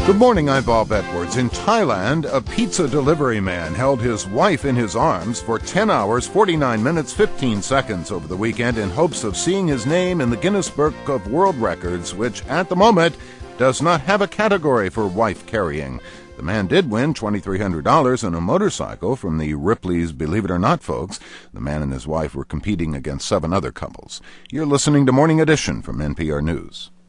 Good morning, I'm Bob Edwards. In Thailand, a pizza delivery man held his wife in his arms for 10 hours, 49 minutes, 15 seconds over the weekend in hopes of seeing his name in the Guinness Book of World Records, which at the moment does not have a category for wife carrying. The man did win $2,300 and a motorcycle from the Ripley's Believe It or Not folks. The man and his wife were competing against 7 other couples. You're listening to Morning Edition from NPR News.